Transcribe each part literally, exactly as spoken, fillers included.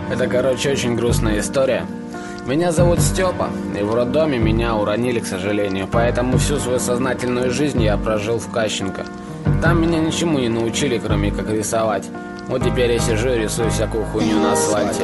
Это, короче, очень грустная история. Меня зовут Степа, и в роддоме меня уронили, к сожалению. Поэтому всю свою сознательную жизнь я прожил в Кащенко. Там меня ничему не научили, кроме как рисовать. Вот теперь я сижу и рисую всякую хуйню на асфальте.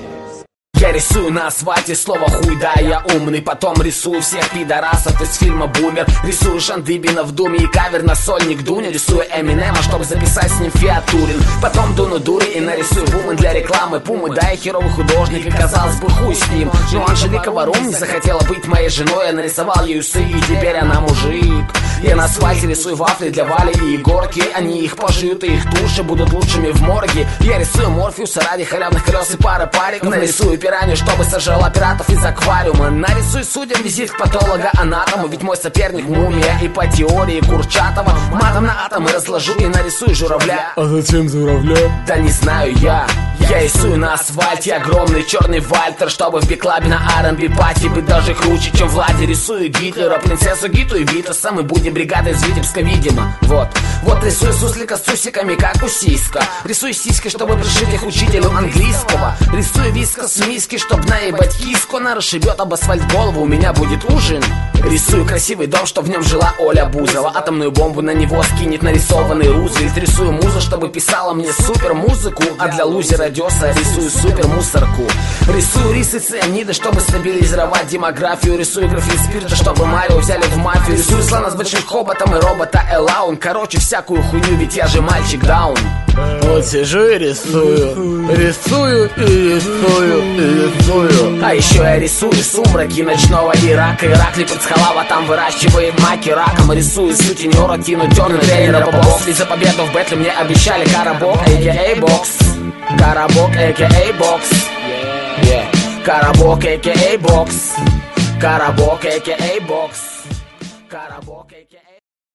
Я рисую на асфальте слово хуй, да, я умный. Потом рисую всех пидорасов из фильма «Бумер». Рисую Шандыбина в Думе и кавер на сольник Дуня. Рисую Эминема, чтобы записать с ним фиатурин. Потом дуну дури и нарисую бумы для рекламы Пумы. Да, я херовый художник, и казалось бы хуй с ним. Но Анжелика Варум не захотела быть моей женой. Я нарисовал ей усы, и теперь она мужик. Я на асфальте рисую вафли для Вали и Егорки. Они их пожуют, и их туши будут лучшими в морге. Я рисую Морфеуса ради халявных колес и пары париков. Нарисую пиранью, чтобы сожрала пиратов из аквариума. Нарисуй судьям визит к патолога-анатому. Ведь мой соперник мумия, и по теории Курчатова матом на атомы разложу и нарисую журавля. А зачем журавля? Да не знаю я. Я рисую на асфальте огромный черный Вальтер, чтобы в биклабе на ар энд би пати быть даже круче, чем Влади. Рисую Гитлера, принцессу Гиту и Витаса. Мы будем бригадой из Витебска, видимо. Вот, вот рисую суслика с усиками, как у сиська. Рисую сиськи, чтобы пришить их учителю английского. Рисую виска с миски, чтоб наебать киску. Она расшибет об асфальт голову, у меня будет ужин. Рисую красивый дом, что в нем жила Оля Бузова. Атомную бомбу на него скинет нарисованный Рузвельт. Рисую музу, чтобы писала мне супер музыку. А для лузера Дёса рисую супер мусорку. Рисую рисы цианиды, чтобы стабилизировать демографию. Рисую графин спирта, чтобы Марио взяли в мафию. Рисую слона с большим хоботом и робота Элаун. Короче, всякую хуйню, ведь я же мальчик Даун. Вот сижу и рисую, рисую и рисую, и рисую. А еще я рисую сумраки ночного Ирака. Иракли Пацхалава там выращивает маки раком. Рисую сутенера, Тину Тернер, тренера по боксу. За победу в бэтле мне обещали Карабок, а.к.а. бокс. Карабок, а.к.а. бокс. Карабок, а.к.а. бокс. Карабок, а.к.а. бокс.